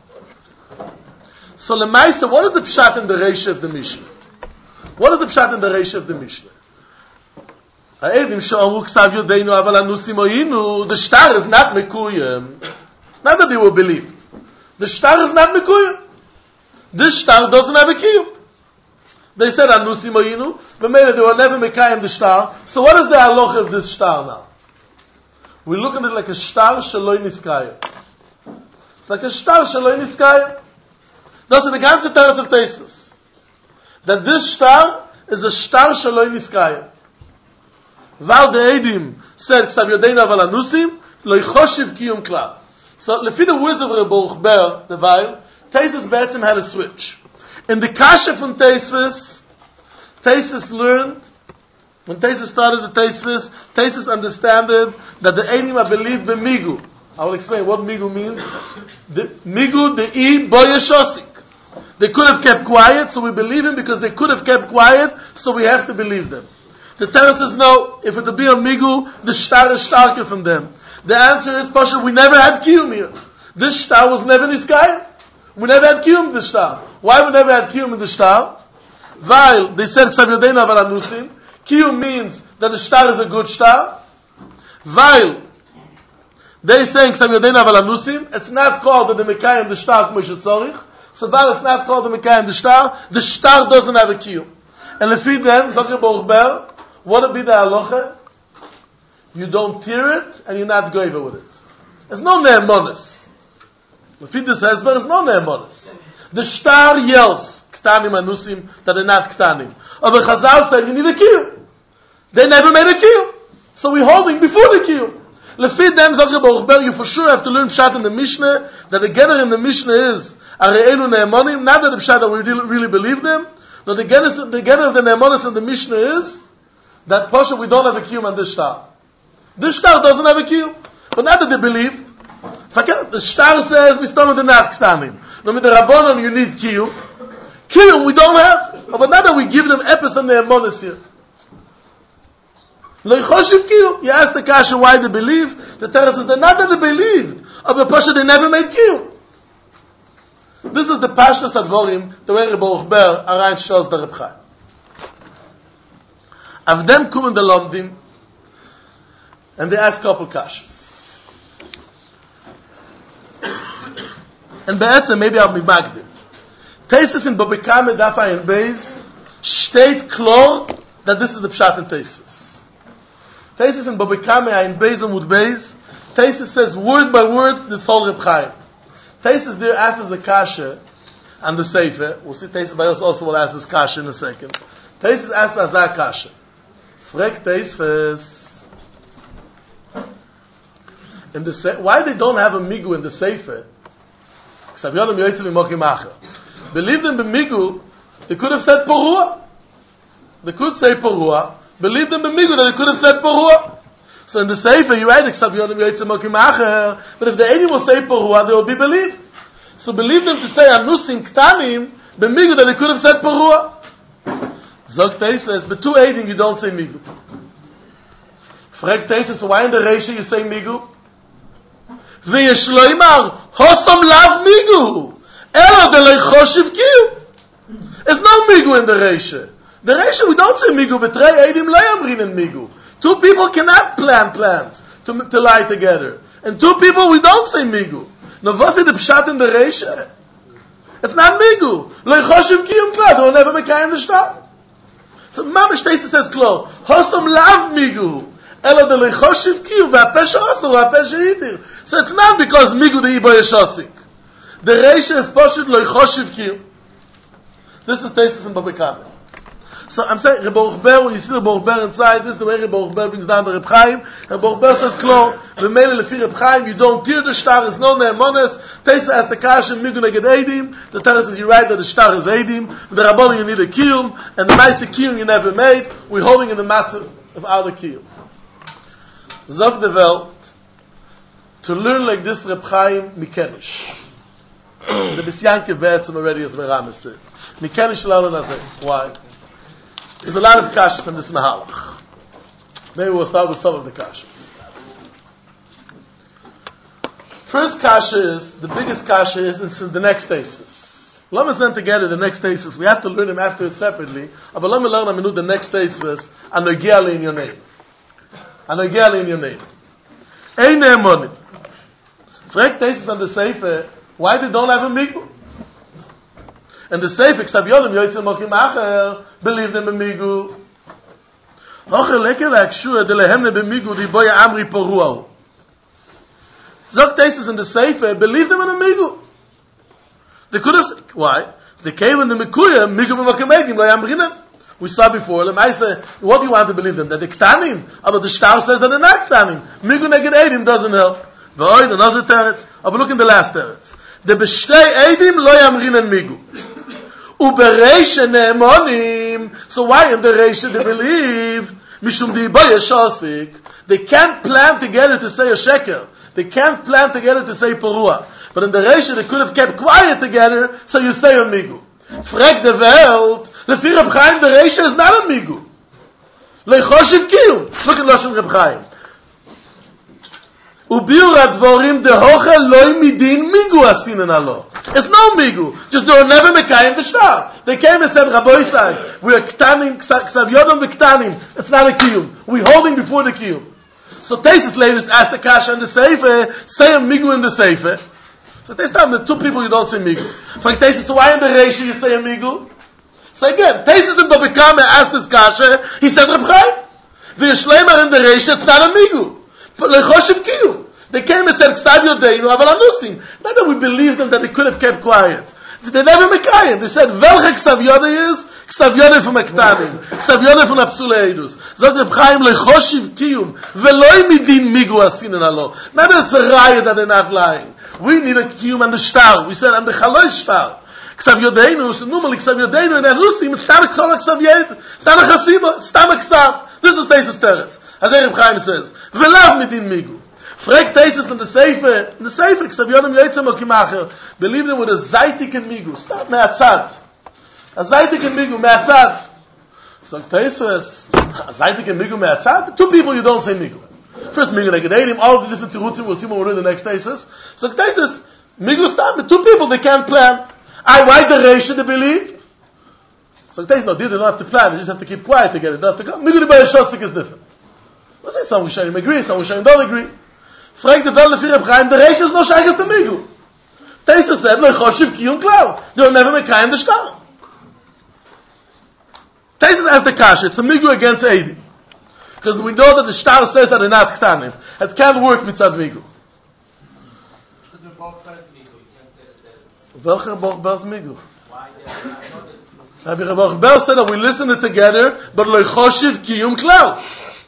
Speaker 2: so lemaisa, what is the pshat in the reisha of the Mishnah? What is the pshat in the reisha of the Mishnah? Ha'edim she'amru ksav yodeinu aval anusim oyinu, the star is not mekuyim. Not that they were believed. The star is not mekuyim. This star doesn't have a kiyum. They said anusim oyinu, but maybe they were never mekayim the star. So what is the halacha of this star now? We look at it like a star sheloi niskayim. It's like a star sheloi niskayim. Das ist the ganze Teretz of Tosfos. That this star is a star sheloi niskayim. Val the Eidim said, Ksav yodeinu aval anusim, lo yichoshiv kiyum klal. So, lefi the words of Reb Baruch Ber, the Weil, Tosfos Be'etzim had a switch. In the Kasha from Tosfos, Tosfos learned, when Tosfos started the Tosfos, Tosfos understood that the Eidim are believed b'migu. I will explain what migu means. The migu, the I, boyeshosik. They could have kept quiet, so we believe him because they could have kept quiet, so we have to believe them. The Torah says no, if it would be a migu, the shtar is starker from them. The answer is, Pasha, we never had kiyum here. This shtar was never niskayim. We never had kiyum in the shtar. Why we never had kiyum in the shtar? While they said, Ksav yodeinu aval anusim, kiyum means that the shtar is a good shtar. While they saying, Ksav yodeinu aval anusim, it's not called that the mekayim the shtar k'mo shetzorich. So while it's not called the mekayim the shtar doesn't have a kiyum. And lefi them, Zok Baruch Ber, what would be the halacha? You don't tear it, and you're not goiva with it. There's no ne'emonis. Lefi this hesber, there's no ne'emonis. The shtar yells, ktanim anusim, that they're not ktanim. But Chazal said, you need a kiyum. They never made a kiyum. So we're holding before the kiyum. Lefi them, Zok Baruch Ber, you for sure have to learn pshat in the Mishnah, that the getter in the Mishnah is, are'elu ne'emonim, not that the pshat that we really believe them, no, the getter of the ne'emonis in the Mishnah is, that Pasha, we don't have a kiyum on this shtar. This shtar doesn't have a kiyum. But not that they believed. The shtar says, Mistama de not ktanim. No, with the Rabbanon, you need kiyum. Kiyum we don't have. But not that we give them epis and ne'emonis here. Lo yichoshiv kiyum. You ask the Kasha why they believe. The Torah says, they're not that they believed. But Pasha, they never made kiyum. This is the Pashtas Advorim, the way Reb Baruch Ber arranged shows the Reb Chaim. Of them come in the Lomdim, and they ask a couple kashas. And be'etzem, maybe I'll be magdim. Tosfos in Bobekame Daf Ayin Beis state klor that this is the pshat in Tosfos. Tosfos in Bobekame Ayin Beis Amud Beis, Tosfos says word by word this whole Reb Chaim. Tosfos there asks a kasha on the Sefer. We'll see Tosfos by us also will ask this kasha in a second. Tosfos asks Azar kasha. Frek Tosfos. Why they don't have a migu in the Sefer? Believe them b'migu, they could have said porua. They could say porua. Believe them b'migu that they could have said porua. So in the Sefer you write, but if the Eidim will say porua, they will be believed. So believe them to say anusim ktanim b'migu that they could have said porua. Zok Tosfos, but two Eidim you don't say migu. Frek Tosfos, so why in the Reisha you say migu? V'yesh lo yimar, hosom lav migu, elo de lo yichoshiv kiyum. There's no migu in the Reisha. The Reisha we don't say migu, but trei Eidim lo yamrin in migu. Two people cannot plan plans to lie together. And two people we don't say migu. No, what's the pshat in the Reisha? It's not migu. Lo yichoshiv kiyum klal, they will never mekayim the shtar. So Mamash Tosfos says klo, hosom lav migu, elo de lo yichoshiv kiyum, v'apesha osor, v'apesha yitir. So it's not because migu de ibo yeshosik. The Reisha is poshut lo yichoshiv kiyum. This is Tosfos in Bobekame. So I'm saying, Reb Baruch Ber, when you see Reb Baruch Ber inside, this is the way Reb Baruch Ber brings down the Reb Chaim. Reb Baruch Ber says, Klo, v'meile lefi Reb Chaim, you don't tear the shtar, there's no ne'emones. Tosfos asks the kasha, migu neged Eidim. The Torah says, you write that the shtar is Eidim. The Rabbanon, you need a kiyum. And the nice kiyum you never made. We're holding in the matzah of our kiyum. Zog the Welt, to learn like this Reb Chaim, mikenish. The Bisyanke Be'etzem already is meramis to it. Mikenish l'alon hazeh. Why? There's a lot of kashas in this mahalach. Maybe we'll start with some of the kashas. First kasha is, the biggest kasha is into the next Tosfos. Let us learn together the next Tosfos. We have to learn them after it separately. But let me learn the next Tosfos and nogia in your name. הנוגע לענייננו. אין נאמונים. Fragt Tesis on the Sefer, why they don't have a migu? And the Sefer, Ksav Yodem Yoytzim Mokim Acher, believed in the migu. Hocher leker laakshua de lehemne b'migu di boya amri poruahu. Zok Tesis in the Sefer, believed them in the migu. They could have said, why? They came in the Mikuya, migu b'mokim eidim, lo yamrinem. We saw before, what do you want to believe them? That they're ktanim? But the Shtar says that they're not ktanim. Migu neged eidim doesn't help. V'oid, another teretz. But look in the last teretz. The b'shtei eidim lo yamrinen migu. Ubereisha ne'emonim. So why in the Reisha they believe? Mishum di'boya shosik. They can't plan together to say a sheker. They can't plan together to say porua. But in the Reisha they could have kept quiet together, so you say a migu. Frag the Welt. Lefi Reb Chaim, the Reisha is not a migu. Leichoshiv kiyum. Look at Lashon Reb Chaim. Ubiur advorim dehocha loy midin migu asinen alo. It's no migu. Just they were never mekayim the shtar. They came and said, Rabbi Isai, we are ktanim, ksav yodam v'ktanim. It's not a kiyum. We're holding before the kiyum. So Tesis later asked the kasha in the Sefer, say a migu in the Sefer. So they start the two people you don't say migu. Frank Tesis, so why in the Reisha you say a migu? So again, Tesis in Babikame asked this kasha, he said Reb Chaim. V'yishleimer in the Reisha, it's not a migu. But lechoshiv kiyum. They came and said, Ksav Yodeinu, aval anusim. Not that we believe them that they could have kept quiet. They never mekayim. They said, Velche Ksav Yodei is, Ksav Yodei from Ektanim. Ksav Yodei from Apsulei Eidus. Zog Reb Chaim lechoshiv kiyum. Veloi midin migu asinen alo. Not that it's a riot that they're not lying. We need a kiyum and the shtar. We said, and the chaloi shtar. Ksav Yodeinu, so normally Ksav Yodeinu and anusim, it's not a Ksav Yed. It's not a chasiba. It's not a Ksav. This is Tesis Teretz. As Reb Chaim says, Velav midin migu. Frag Tesis in the Sefer, Ksav Yodem Yoytzim Mokim Acher, believe them with a Zaytik and Migu. Stop me'atzad. A Zaytik and Migu me'atzad. So Tesis, a Zaytik and Migu me'atzad? Two people you don't say Migu. First Migu neged eidim, all the different terutzim, we'll see what we'll do in the next Tesis. So Tesis, Migu stop, but two people they can't plan. Why the Reisha they believe? So Tesis, no, they don't have to plan, they just have to keep quiet together. They don't have to go. Migu Dibay Shostik is different. We'll say some Rishonim agree, some Rishonim don't agree. Frag the Welt Lefi Reb Chaim, the Reisha is no shaykhs to migu. Tesis said, lo choshiv kiyum klau. They will never mekayim the shtar. Tesis asked the kasha, it's a migu against Eidim. Because we know that the shtar says that they're not ktanim. It can't work mitzad migu.
Speaker 1: Because they're both first migu, you can't say that.
Speaker 2: Welcher boch bers migu?
Speaker 1: Why?
Speaker 2: Rabbi Reb Ber said that we listen it together, but lo choshiv kiyum klau.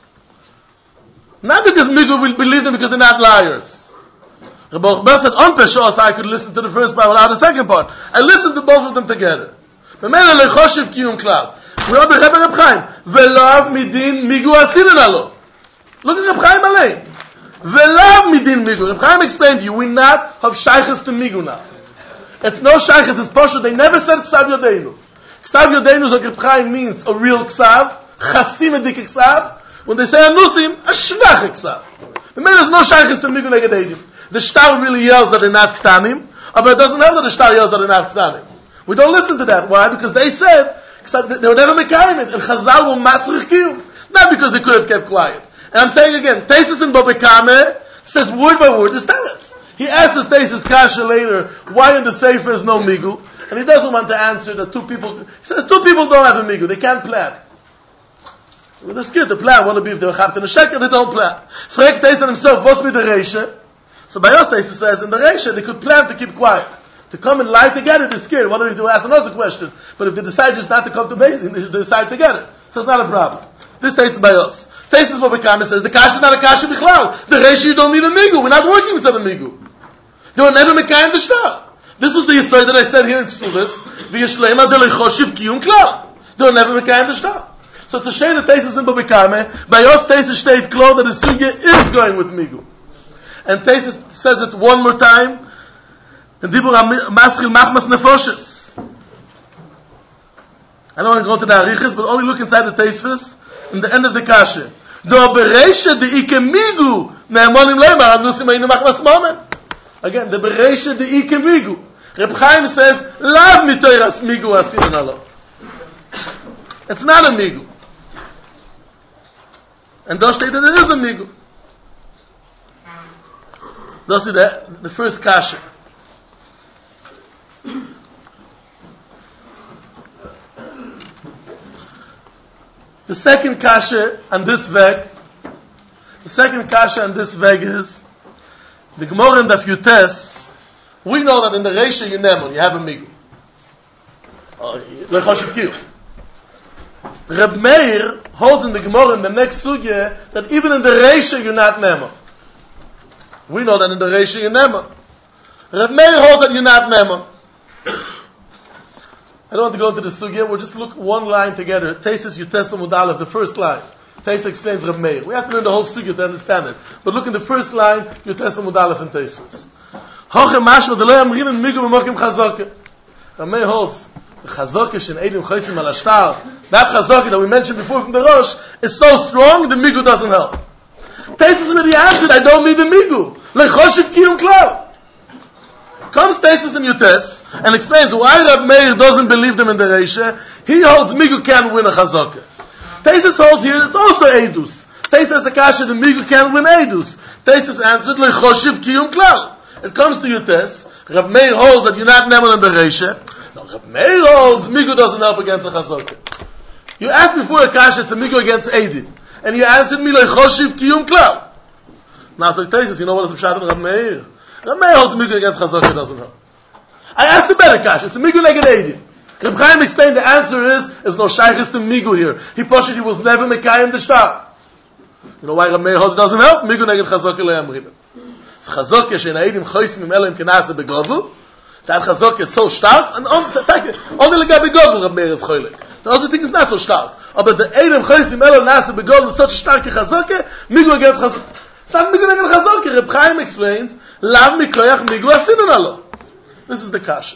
Speaker 2: Not because Migu will believe them because they're not liars. Rabbi Ber said, on Peshos, I could listen to the first part without the second part. I listened to both of them together. We are the Rebbe Reb Chaim. Velav midin Migu asinen alo. Look at Reb Chaim alei. Velav midin Migu. Reb Chaim explained to you, we not have shaykhs to Migu now. It's no shaykhs, it's Posha. They never said Ksav Yodeinu. Ksav Yodeinu, so Reb Chaim means a real Ksav, Chasimedik Ksav. When they say anusim, a shvach Ksav. The man is no shaykhs to Migu neged eidim. The shtar really yells that they're not ktanim, but it doesn't have that the shtar yells that they're not ktanim. We don't listen to that. Why? Because they said they were never mekayim it, and Chazal will matzrich kiyum. Not because they could have kept quiet. And I'm saying again, Tesis in Babikame says word by word the teretz. He asks his Tesis kasha later, why in the Sefer is no migu? And he doesn't want to answer that two people. He says two people don't have a migu. They can't plan. Well, they're scared to plan. Want to be if they were chapt in a sheker, they don't plan. Frag Tesis himself, what's with the Reisha? So by us, Tesis says, in the Reisha, they could plan to keep quiet. To come and lie together, they're scared. What if they will ask another question? But if they decide just not to come to Beis Din, they decide together. So it's not a problem. This Tesis by us. Tesis Babikame says, the kasha is not a kasha bichlal. The Reisha, you don't need a migu. We're not working with a migu. They were never mekayim the shtar. This was the yesod that I said here in Ksubis. V'yishleima de lechoshiv kiyum klal. They were never mekayim the shtar. So it's a shame that Tesis in Babikame, by us Tesis state clear that the sugya is going with migu. And Tesis says it one more time. And Dibur Maschil Machmas Nefoshes. I don't want to go to the Arichis, but only look inside the Tesis in the end of the Kasha. Do bereisha de ike migu ne'emonim leimar anusim einu machmas momen. Again, the bereisha de ike migu. Reb Chaim says, lav mitoiras migu asirin alo. It's not a migu. And da steht that there is a migu. Das ist the first kasha. The second kasha on this veg is the Gemara in Daf Yutes. We know that in the Reisha Yunemon you have a migu. Lechoshev Kiyum. Reb Meir holds in the Gemara in the next sugya that even in the Reisha you're not Nemon. We know that in the Reisha you're Nemon. Reb Meir holds that you're not Nemon. I don't want to go into the sugya. We'll just look one line together. Teisus Yutes Amud Aleph, the first line. Teisus explains Reb Meir. We have to learn the whole sugya to understand it. But look in the first line, Yutes Amud Aleph and Teisus. Hochem mashma de lo yamrin migu b'mokim chazaka. Reb Meir holds the chazaka shen edim chosim al ashtar. That chazaka that we mentioned before from the Rosh is so strong the migu doesn't help. Teisus with the answer, I don't need the migu. Lechoshev kiyum klal. Comes Teisus and Yutes and explains why Reb Meir doesn't believe them in the Reisha. He holds migu can't win a chazaka. Teisus holds here it's also edus. Teisus has a kasha the migu can't win edus. Teisus answered lechoshev kiyum klal. It comes to Yutes. Reb Meir holds that you're not neman in the Reisha. No, Reb Meir holds migu doesn't help against a chazaka. You asked before a kasha it's a migu against edim, and you answered me lechoshev kiyum klal. Now so Teisus, you know what is the pshat in Reb Meir? Reb Meir holds migu against chazaka doesn't help. I asked the better kasha. It's a migu neged edim. Reb Chaim explained the answer is no shaykhis to migu here. He was never mekayim the shtar. You know why Reb Meir holds it doesn't help? Migu neged chazaka le'amribim. Chazaka shein edim chosim im elim kenasa begodl. That chazaka is so stark, and only legabe begodl Reb Meir is choylek. The other thing is not so stark. But the edim chosim im elim nasa begodl such a stark chazaka, migu against chazaka. It's not migu against chazaka. Reb Chaim explains, lav mikoyach migu asinon alo. This is the kashas.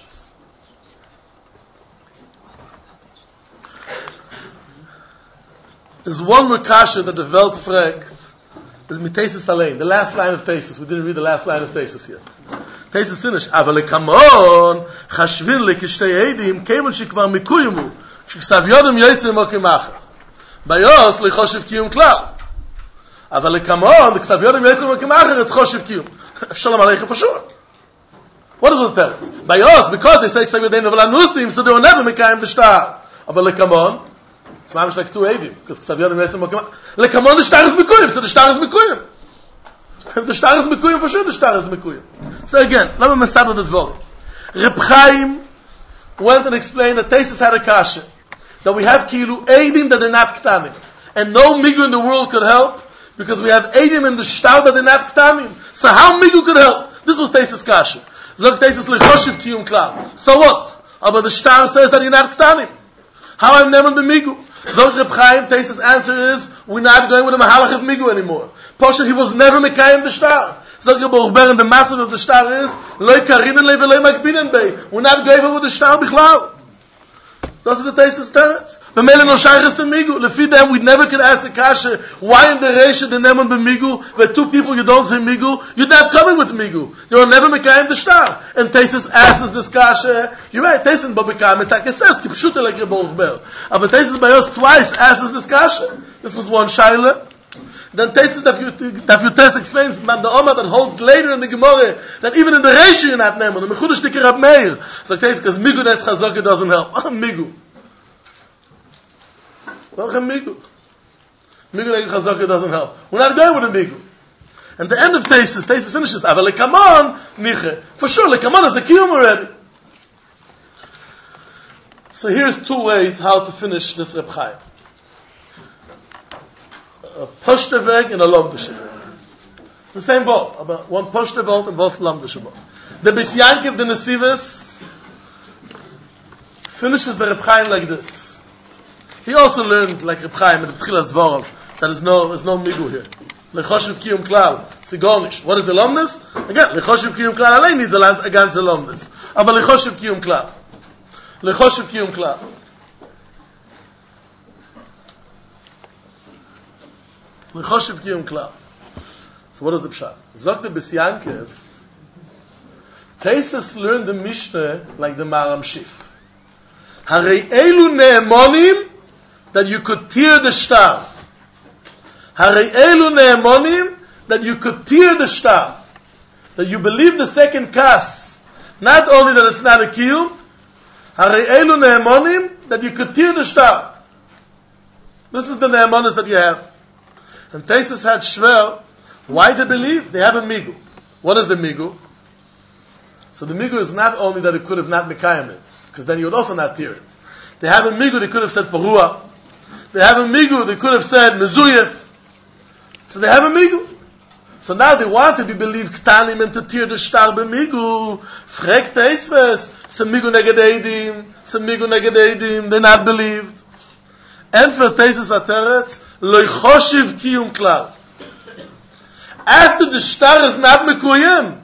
Speaker 2: There's one more kasha that the Welt fragt, is mit Teisus allein, the last line of Teisus. We didn't read the last line of Teisus yet. Teisus finished. אבל לכמון, חשבין לכשתי עדים, כיוון שכבר מקוימו, שכסב יודם יוצא מוקים אחר. ביוס לחושב קיום כלל. אבל לכמון, כסב יודם יוצא מוקים אחר, it's חושב קיום. Shalom Aleichem for sure. What is the parents? Bios, because they say ksav yodein v'lanusim, so they will never mekayim the shtar. Aber lekamon, it's mamish like two edim, because ksav yodein v'letzim mokim. Lekamon, the shtar is mekuyim, so the shtar is mekuyim. If the shtar is mekuyim, for sure the shtar is mekuyim. So again, let me mesad the dvorim. Reb Chaim went and explained that Teisus had a kasha, that we have kilu edim that they're not ktanim, and no migu in the world could help, because we have edim in the shtar that they're not ktanim. So how migu could help? This was Teisus kasha. Zog Teisus lechoshev kiyum klal. So what? But the shtar says that you're not ktanim. How I'm never the migu? Zog Reb Chaim, Teisus' answer is, we're not going with a mahalach of migu anymore. Poshet, he was never mekayim the shtar. Zog Reb Ochber, and the matzah of the shtar is, loy karinen le veloi makbinen bei. We're not going with the shtar bichlal. Those are the Teisus teretz. B'mele no shaychus to migu. Lefi them, we never could ask the kasha, why in the reisha the neman b'migu, where two people you don't say migu, you're not coming with migu. You're never mekayim the shtar. And Teisus asks this kasha, you're right, Teisus in Babikam, and Taka says, kipshuta like Reb Ochber. But Teisus Bayos twice asks this kasha. This was one shayla. Then Teisus Daf explains man the Omar that holds later in the Gemara that even in the reisha you're not neman. The mechudesh dikir Rab Meir. So Teisus because migu that's chazaka doesn't help. Migu. Welcome migu. Migu like chazaka doesn't help. We're not going with a migu. And the end of Teisus finishes. Aval lekamon niche. For sure, lekamon is a kiyum already. So here's two ways how to finish this Reb Chaim. A pushte weg and a lomdische weg. It's the same vote. But one pushte vote and both lomdische vote. The Bisyankiv, the Nesivus, finishes the Reb Chaim like this. He also learned, like Reb Chaim in the B'tchilas Dvorov, that there's no migu here. Lechoshev kiyum klal, sigonish. What is the lomdis? Again, lechoshev kiyum klal, allein needs against the lomdis. Aber lechoshev kiyum klal. Lechoshev kiyum klal. Lechoshev kiyum klal. So what is the pshat? Zok the Bisyankiv, Teisus learned the Mishnah like the Maram Shif. Harei elu ne'emonim, that you could tear the shtar. Harei elu ne'emonim, that you could tear the shtar. That you believe the second kas. Not only that it's not a kiyum, Harei elu ne'emonim, that you could tear the shtar. This is the ne'emonis that you have. And Taisus had shver. Why they believe? They have a migu. What is the migu? So the migu is not only that it could have not mekayim it, because then you would also not tear it. They have a migu, they could have said parua. They have a migu, they could have said mezuyef. So they have a migu. So now they want to be believed ktanim and to tear the shtar b'migu. Frek teisves. It's a migu neged eidim. It's a migu neged eidim. They're not believed. And for Taisus Ateretz, lo choshiv kiyum klal. After the shtar is not mekuyim,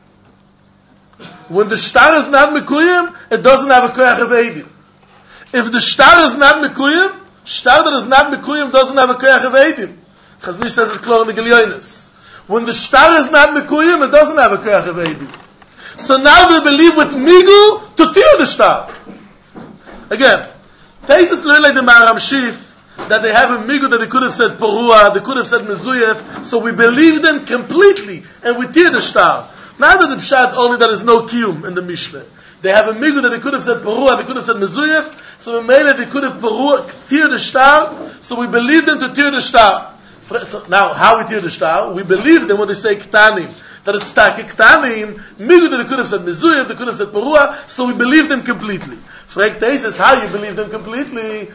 Speaker 2: when the shtar is not mekuyim, it doesn't have a koyach of eidim. If the shtar is not mekuyim, shtar that is not mekuyim doesn't have a koyach of eidim. Chaznish says it clear in the Gilyonis. When the shtar is not mekuyim, it doesn't have a koyach of eidim. So now they believe with migu to tear the shtar. Again, Taisus learned like the Maharam Shif, that they have a migu that they could have said porua, they could have said mezuyef, so we believe them completely, and we tear the shtar. Not that the pshat only that is no kiyum in the Mishnah. They have a migu that they could have said porua, they could have said mezuyef, so we made it, they could have porua, tear the shtar, so we believe them to tear the shtar. So now, how we tear the shtar? We believe them when they say ktanim, that it's taki ktanim, migu that they could have said mezuyef, they could have said porua, so we believe them completely. Fragt says how you believe them completely.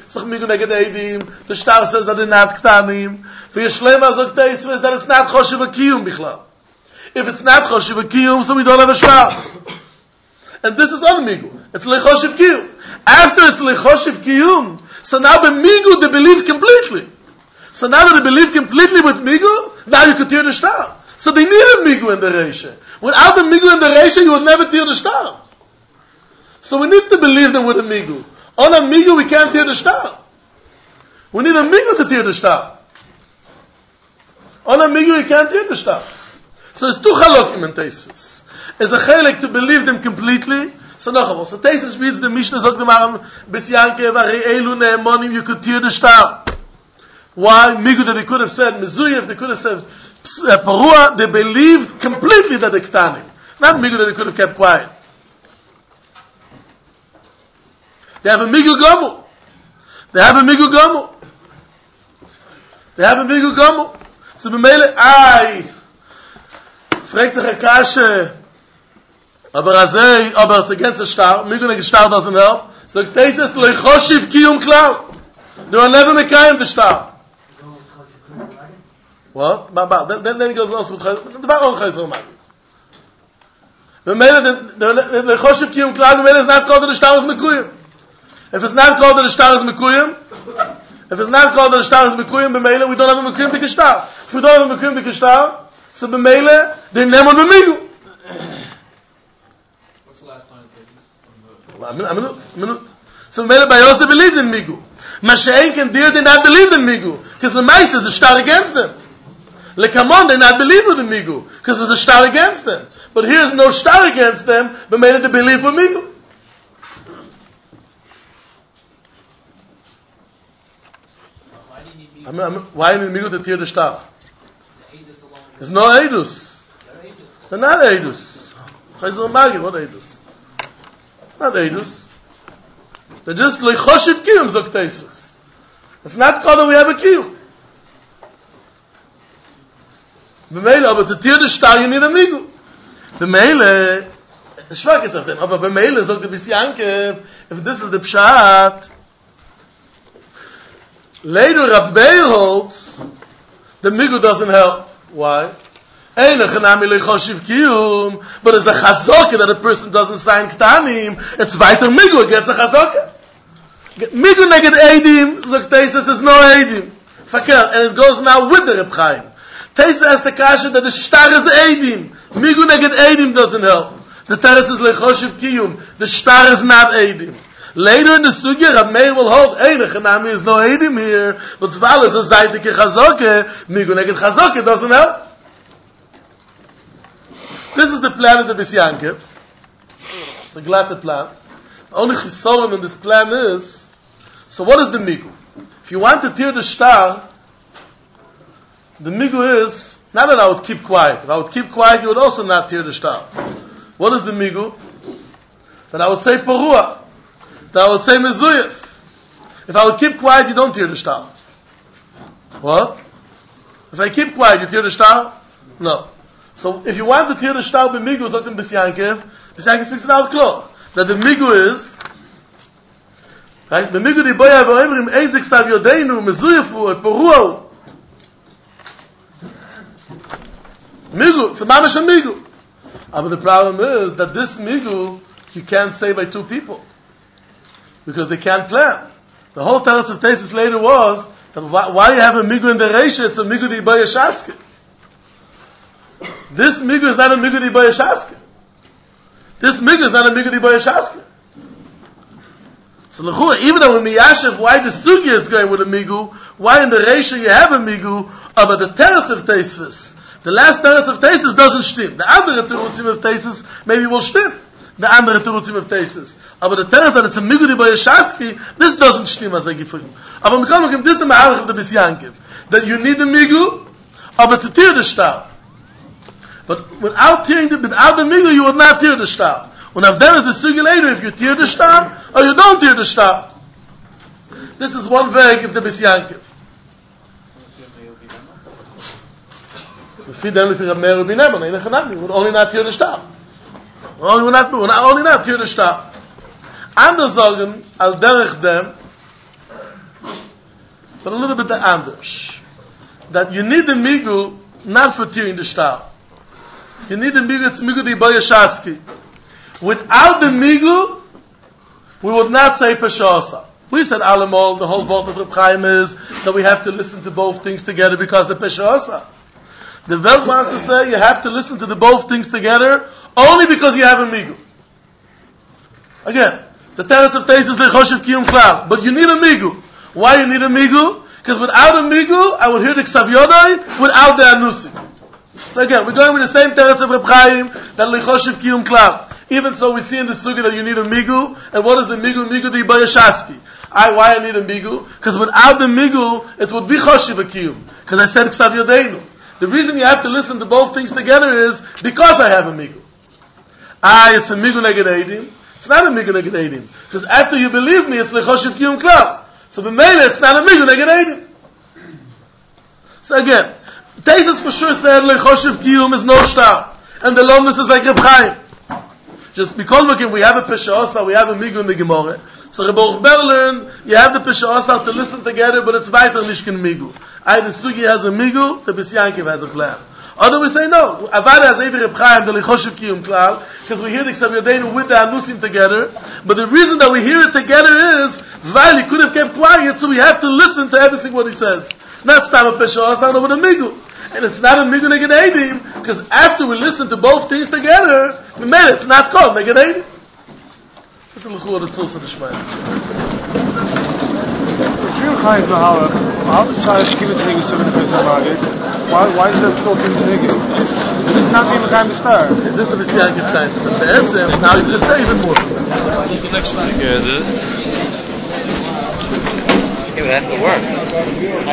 Speaker 2: The shtar says that they're not ktanim. V'yeshlema zog says that it's not choshev kiyum bichlal. If it's not choshev kiyum, so we don't have a shtar. And this is on migu. It's lechoshev kiyum. After it's lechoshev kiyum, so now the migu they believe completely. So now that they believe completely with migu, now you can tear the shtar. So they need a migu in the reisha. Without the migu in the reisha, you would never tear the shtar. So we need to believe them with a migu. On a migu, we can't tear the shtar. We need a migu to tear the shtar. On a migu, we can't tear the shtar. So it's two chalokim in Taisus. It's a chalik to believe them completely. So no, so Taisus reads the Mishnah, Zog the Maram, Besyankev, Arei elu ne'emonim, you could tear the shtar. Why? Migu that they could have said mezuyef, they could have said parua, they believed completely that they're ktanim. Not migu that they could have kept quiet. They have a migu gamu. They have a migu gamu. They have a migu gamu. So b'meile, fragt sich a kashe, aber it's against a shtar, migu neg shtar doesn't help. So Taisus lo choshiv kiyum klal. They will never mekayim the shtar. What? Then he goes also with chayzer. The bar on chayzer magid. B'meile, the choshiv kiyum klal, b'meile is not called that the shtar is mekuyim. If it's not called that the shtar is mekuyim, we don't have a mekuyim the shtar. If we don't have a mekuyim the shtar, so b'meile, they name on b'migu.
Speaker 1: What's the last line of
Speaker 2: A minute. So b'meile, by us they believe in migu. Masha'en can dear, they not believe in migu. Because the Maish is the shtar against them. Lekamon, they not believe with the migu. Because there's a shtar against them. But here's no shtar against them, b'meile they believe with migu. Why do you need migu to tear the shtar? There's no eidus. They're not eidus. Chayzer Magid, what eidus? Not eidus. They're just like choshev kiyum zok Taisus. It's not called that we have a kiyum. B'meile, but to tear the shtar you need a migu. B'meile, shvak is of them. But b'meile zok the Bisyankev, if this is the pshat. Later, Rabbi holds the migu doesn't help. Why? But it's a chazokah that a person doesn't sign ktanim. It's weiter migu against a chazokah. Migu neged eidim, zok Taisus is no eidim. Fakel, and it goes now with the Reb Chaim. Taisus has the kasha that the shtar is eidim. Migu neged eidim doesn't help. The teretz is lechoshev kiyum. The shtar is not eidim. Later in the sugya, Rab Meir will hold, Chanami is no edim here, but Val is a zaydik chazoke, migu neged chazoke doesn't help. This is the plan of the Bisyankev. It's a glatte plan. The only chisoron in this plan is, so what is the migu? If you want to tear the shtar, the migu is, not that I would keep quiet. If I would keep quiet, you would also not tear the shtar. What is the migu? That I would say porua. That I would say mezuyef. If I would keep quiet, you don't tear the shtar. What? If I keep quiet, you tear the shtar? No. So if you want to tear the shtar b'migu, something b'syankev speaks it out clear. That the migu is, right? B'migu di boya v'oimrim eizik sav yodeinu mezuyefu et poruau. Migu, it's a mamash a migu. But the problem is that this migu you can't say by two people because they can't plan. The whole teretz of Tesis later was that why you have a migu in the reisha? It's a migu di boya shaske. This migu is not a migu di boya shaske. This migu is not a migu di boya shaske. So even though when miyashev, why the sugya is going with a migu, why in the reisha you have a migu, but the teretz of Tesis, the last teretz of Tesis doesn't stim. The andere terutzim of Tesis maybe will stim. The andere terutzim of Tesis. But the teretz that it's a migu di boya shaske, this doesn't stim as I give for him. But this is the mahalach of the bisyankiv, that you need a migu, but to tear the shtar. But without the migu, you would not tear the shtar. When there is the sugi later, if you tear the shtar, or you don't tear the shtar. This is one way of the bisyankiv. If you don't have Meir Rabbi Neman, you would only not tear the shtar. Only not tear the shtar. Anders sagen, al derech dem, but a little bit the anders. That you need the migu not for tearing the shtar. You need the migu, it's migu di boya shaski. Without the migu, we would not say pesha. We said alamol, the whole vault of Reb Chaim is that we have to listen to both things together because the pesha. The Welt wants to say you have to listen to the both things together only because you have a migu. Again, the teretz of Tesis lechoshev kiyum klal, but you need a migu. Why you need a migu? Because without a migu, I would hear the ksav yodai without the anusim. So again, we're going with the same teretz of Reb Chaim that lechoshev kiyum klal. Even so, we see in the sugi that you need a migu. And what is the migu? Migu di bayashaski. Why I need a migu? Because without the migu, it would be choshev kiyum. Because I said ksav yodeinu. The reason you have to listen to both things together is because I have a migu. It's a migu neged eidim. It's not a migu neged eidim. Because after you believe me, it's lechoshev kiyum klal. So b'meila, it's not a migu neged eidim. So again, Tesis for sure said lechoshev kiyum is no shtar. And the loneliness is like Reb Chaim. Just because we have a pesha osa, we have a migu in the Gemara. So Reb Ochber learned, you have the pesha osa to listen together, but it's weiter nishkin migu. The sugi has a migu, the bisyankiv has a plan. Other we say no. Avada has Evi Reb Chaim, the lichoshev kiyum klal, because we hear the Ksav Yodeinu with the Anusim together. But the reason that we hear it together is, Vail, he could have kept quiet, so we have to listen to everything what he says. Not stam a pesha osa, but a migu. And it's not a migu neged eidim, because after we listen to both things together, we made it. It's not called neged eidim. This is the l'chur of the tzulsa d'shmayis.
Speaker 3: It's real chayes mahalach. How does Sharish give it to Nigu 7 Why is there still giving to Nigu? This is not being the time to start.
Speaker 2: This is the Messiah time. But the answer, now you can say even more.
Speaker 4: What's the next one? Yeah, this. It has to work.